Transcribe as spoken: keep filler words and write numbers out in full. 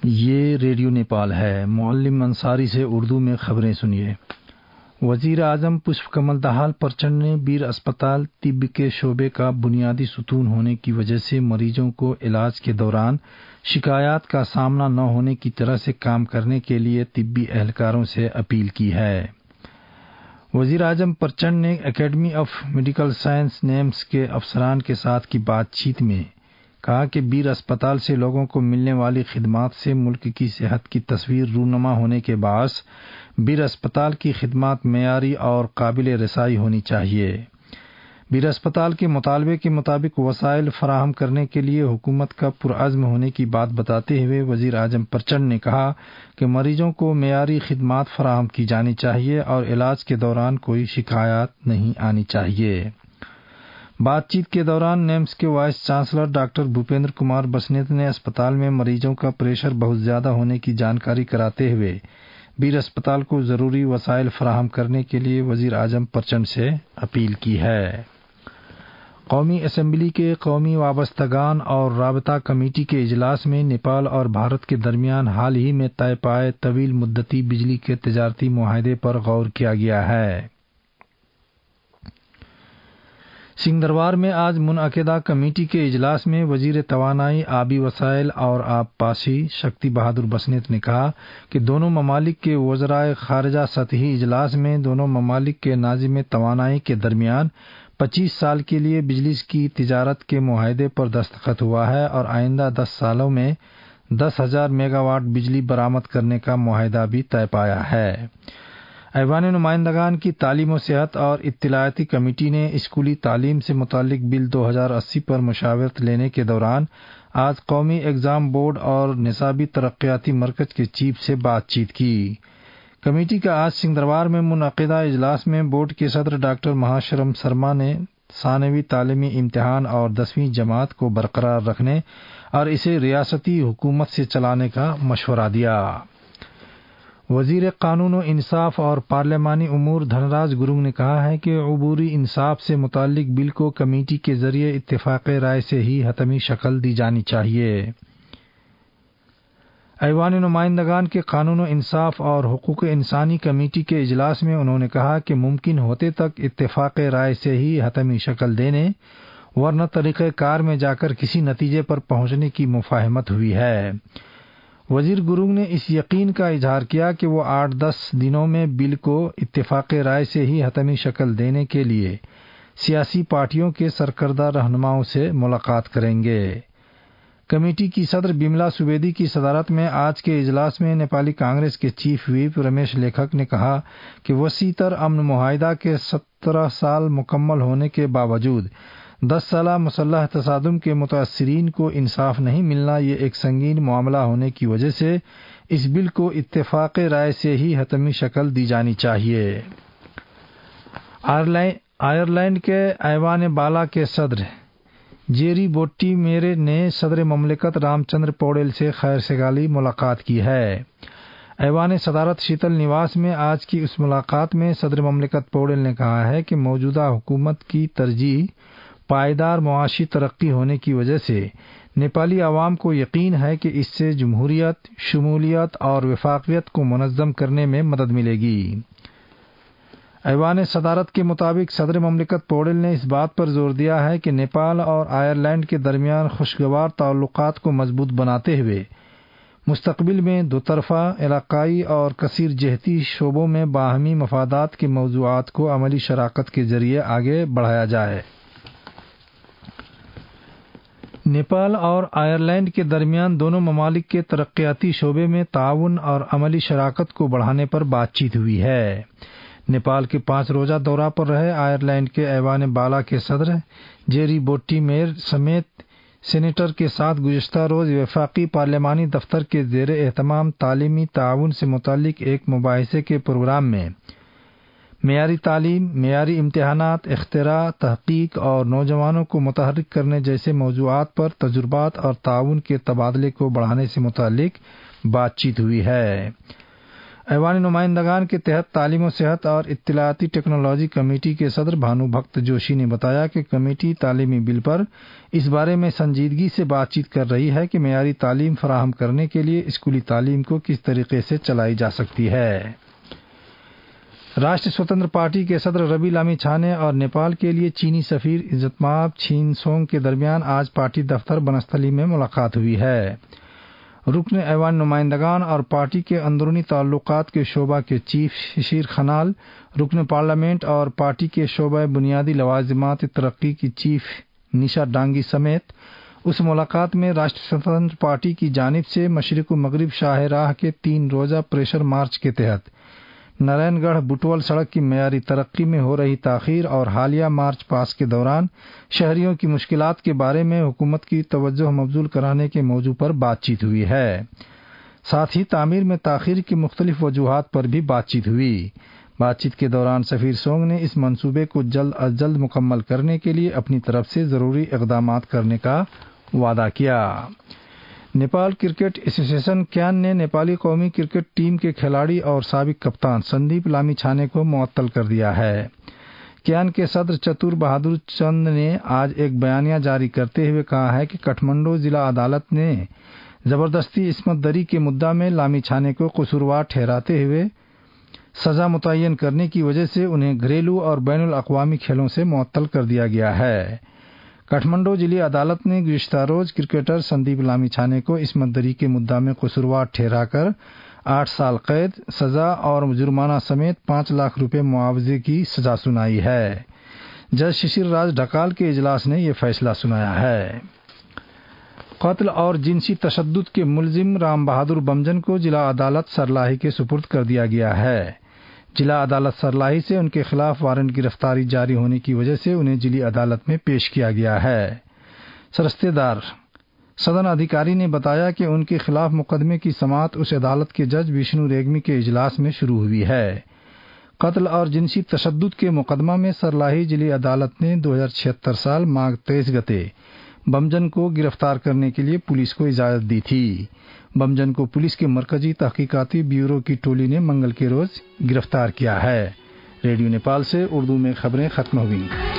یہ ریڈیو نیپال ہے۔ معلم انصاری سے اردو میں خبریں سنیے۔ وزیر اعظم پشپ کمل دہال پرچنڈ نے بیر اسپتال طب کے شعبے کا بنیادی ستون ہونے کی وجہ سے مریضوں کو علاج کے دوران شکایات کا سامنا نہ ہونے کی طرح سے کام کرنے کے لیے طبی اہلکاروں سے اپیل کی ہے۔ وزیر اعظم پرچنڈ نے academy of medical science NAMS کے افسران کے ساتھ کی بات چیت میں کہا کہ بیر اسپتال سے لوگوں کو ملنے والی خدمات سے ملک کی صحت کی تصویر رونما ہونے کے باعث بیر اسپتال کی خدمات معیاری اور قابل رسائی ہونی چاہیے۔ بیر اسپتال کے مطالبے کے مطابق وسائل فراہم کرنے کے لیے حکومت کا پرعزم ہونے کی بات بتاتے ہوئے وزیر اعظم پرچنڈ نے کہا کہ مریضوں کو معیاری خدمات فراہم کی جانی چاہیے اور علاج کے دوران کوئی شکایات نہیں آنی چاہیے۔ بات چیت کے دوران نیمس کے vice chancellor doctor Bhupendra Kumar Basnet نے اسپتال میں مریضوں کا پریشر بہت زیادہ ہونے کی جانکاری کراتے ہوئے بیر اسپتال کو ضروری وسائل فراہم کرنے کے لیے وزیر اعظم پرچنڈ سے اپیل کی ہے۔ قومی اسمبلی کے قومی وابستگان اور رابطہ کمیٹی کے اجلاس میں نیپال اور بھارت کے درمیان حال ہی میں طے پائے طویل مدتی بجلی کے تجارتی معاہدے پر غور کیا گیا ہے۔ سنگدروار میں آج منعقدہ کمیٹی کے اجلاس میں وزیر توانائی، آبی وسائل اور آب پاشی شکتی بہادر بسنیت نے کہا کہ دونوں ممالک کے وزرائے خارجہ سطحی اجلاس میں دونوں ممالک کے ناظم توانائی کے درمیان پچیس سال کے لیے بجلی کی تجارت کے معاہدے پر دستخط ہوا ہے اور آئندہ دس سالوں میں دس ہزار میگا واٹ بجلی برآمد کرنے کا معاہدہ بھی طے پایا ہے۔ ایوان نمائندگان کی تعلیم و صحت اور اطلاعاتی کمیٹی نے اسکولی تعلیم سے متعلق بل دو ہزار اسی پر مشاورت لینے کے دوران آج قومی ایگزام بورڈ اور نصابی ترقیاتی مرکز کے چیف سے بات چیت کی۔ کمیٹی کا آج سنگدروار میں منعقدہ اجلاس میں بورڈ کے صدر ڈاکٹر مہاشرم سرما نے ثانوی تعلیمی امتحان اور دسویں جماعت کو برقرار رکھنے اور اسے ریاستی حکومت سے چلانے کا مشورہ دیا۔ وزیر قانون و انصاف اور پارلیمانی امور دھن راج گرونگ نے کہا ہے کہ عبوری انصاف سے متعلق بل کو کمیٹی کے ذریعے اتفاق رائے سے ہی حتمی شکل دی جانی چاہیے۔ ایوان نمائندگان کے قانون و انصاف اور حقوق انسانی کمیٹی کے اجلاس میں انہوں نے کہا کہ ممکن ہوتے تک اتفاق رائے سے ہی حتمی شکل دینے ورنہ طریقہ کار میں جا کر کسی نتیجے پر پہنچنے کی مفاہمت ہوئی ہے۔ وزیر گرونگ نے اس یقین کا اظہار کیا کہ وہ آٹھ دس دنوں میں بل کو اتفاق رائے سے ہی حتمی شکل دینے کے لیے سیاسی پارٹیوں کے سرکردہ رہنماؤں سے ملاقات کریں گے۔ کمیٹی کی صدر بملا سویدی کی صدارت میں آج کے اجلاس میں نیپالی کانگریس کے چیف ویپ رمیش لیکھک نے کہا کہ وسیع تر امن معاہدہ کے سترہ سال مکمل ہونے کے باوجود دس سالہ مسلح تصادم کے متاثرین کو انصاف نہیں ملنا یہ ایک سنگین معاملہ ہونے کی وجہ سے اس بل کو اتفاق رائے سے ہی حتمی شکل دی جانی چاہیے۔ آئرلینڈ کے ایوان بالا کے صدر جیری بوٹی میرے نے صدر مملکت رام چندر پوڈیل سے خیر سگالی ملاقات کی ہے۔ ایوان صدارت شیتل نواس میں آج کی اس ملاقات میں صدر مملکت پوڈیل نے کہا ہے کہ موجودہ حکومت کی ترجیح پائیدار معاشی ترقی ہونے کی وجہ سے نیپالی عوام کو یقین ہے کہ اس سے جمہوریت، شمولیت اور وفاقیت کو منظم کرنے میں مدد ملے گی۔ ایوان صدارت کے مطابق صدر مملکت پوڈیل نے اس بات پر زور دیا ہے کہ نیپال اور آئرلینڈ کے درمیان خوشگوار تعلقات کو مضبوط بناتے ہوئے مستقبل میں دو طرفہ، علاقائی اور کثیر جہتی شعبوں میں باہمی مفادات کے موضوعات کو عملی شراکت کے ذریعے آگے بڑھایا جائے۔ نیپال اور آئرلینڈ کے درمیان دونوں ممالک کے ترقیاتی شعبے میں تعاون اور عملی شراکت کو بڑھانے پر بات چیت ہوئی ہے۔ نیپال کے پانچ روزہ دورہ پر رہے آئرلینڈ کے ایوان بالا کے صدر جیری بوٹی میر سمیت سینیٹر کے ساتھ گزشتہ روز وفاقی پارلیمانی دفتر کے زیر اہتمام تعلیمی تعاون سے متعلق ایک مباحثے کے پروگرام میں معیاری تعلیم، معیاری امتحانات، اختراع، تحقیق اور نوجوانوں کو متحرک کرنے جیسے موضوعات پر تجربات اور تعاون کے تبادلے کو بڑھانے سے متعلق بات چیت ہوئی ہے۔ ایوان نمائندگان کے تحت تعلیم و صحت اور اطلاعاتی ٹیکنالوجی کمیٹی کے صدر بھانو بھکت جوشی نے بتایا کہ کمیٹی تعلیمی بل پر اس بارے میں سنجیدگی سے بات چیت کر رہی ہے کہ معیاری تعلیم فراہم کرنے کے لیے اسکولی تعلیم کو کس طریقے سے چلائی جا سکتی ہے۔ راشٹریہ سوتنتر پارٹی کے صدر ربی لامی چھانے اور نیپال کے لیے چینی سفیر عزت مآب چھین سونگ کے درمیان آج پارٹی دفتر بنستھلی میں ملاقات ہوئی ہے۔ رکن ایوان نمائندگان اور پارٹی کے اندرونی تعلقات کے شعبہ کے چیف ششیر کھنال، رکن پارلیمنٹ اور پارٹی کے شعبہ بنیادی لوازمات ترقی کی چیف نشا ڈانگی سمیت اس ملاقات میں راشٹریہ سوتنتر پارٹی کی جانب سے مشرق و مغرب شاہ راہ کے تین روزہ پریشر مارچ کے تحت نارائن گڑھ بٹول سڑک کی معیاری ترقی میں ہو رہی تاخیر اور حالیہ مارچ پاس کے دوران شہریوں کی مشکلات کے بارے میں حکومت کی توجہ مبذول کرانے کے موضوع پر بات چیت ہوئی ہے۔ ساتھ ہی تعمیر میں تاخیر کی مختلف وجوہات پر بھی بات چیت ہوئی۔ بات چیت کے دوران سفیر سونگ نے اس منصوبے کو جلد از جلد مکمل کرنے کے لیے اپنی طرف سے ضروری اقدامات کرنے کا وعدہ کیا۔ نیپال کرکٹ ایسوسی ایشن کیان نے نیپالی قومی کرکٹ ٹیم کے کھلاڑی اور سابق کپتان سندیپ لامی چھانے کو معطل کر دیا ہے۔ کیان کے صدر چتور بہادر چند نے آج ایک بیانیہ جاری کرتے ہوئے کہا ہے کہ کٹھمنڈو ضلع عدالت نے زبردستی عصمت دری کے مدعا میں لامی چھانے کو قصوروار ٹھہراتے ہوئے سزا متعین کرنے کی وجہ سے انہیں گھریلو اور بین الاقوامی کھیلوں سے معطل کر دیا گیا ہے۔ کٹھمنڈو ضلعی عدالت نے گزشتہ روز کرکٹر سندیپ لامی چھانے کو عصمت دری کے مدعا میں قصوروار ٹھہرا کر آٹھ سال قید سزا اور جرمانہ سمیت پانچ لاکھ روپے معاوضے کی سزا سنائی ہے۔ جج ششیر راج ڈھکال کے اجلاس نے یہ فیصلہ سنایا ہے۔ قتل اور جنسی تشدد کے ملزم رام بہادر بمجن کو ضلع عدالت سرلاہی کے سپرد کر دیا گیا ہے۔ ضلع عدالت سرلاہی سے ان کے خلاف وارنٹ گرفتاری جاری ہونے کی وجہ سے انہیں ضلعی عدالت میں پیش کیا گیا ہے۔ سرستے دار سدن ادھیکاری نے بتایا کہ ان کے خلاف مقدمے کی سماعت اس عدالت کے جج وشنو ریگمی کے اجلاس میں شروع ہوئی ہے۔ قتل اور جنسی تشدد کے مقدمہ میں سرلاہی ضلعی عدالت نے دو ہزار چھہتر سال ماغ تیئیس گتے بمجن کو گرفتار کرنے کے لیے پولیس کو اجازت دی تھی۔ بمجن کو پولیس کے مرکزی تحقیقاتی بیورو کی ٹولی نے منگل کے روز گرفتار کیا ہے۔ ریڈیو نیپال سے اردو میں خبریں ختم ہوئیں۔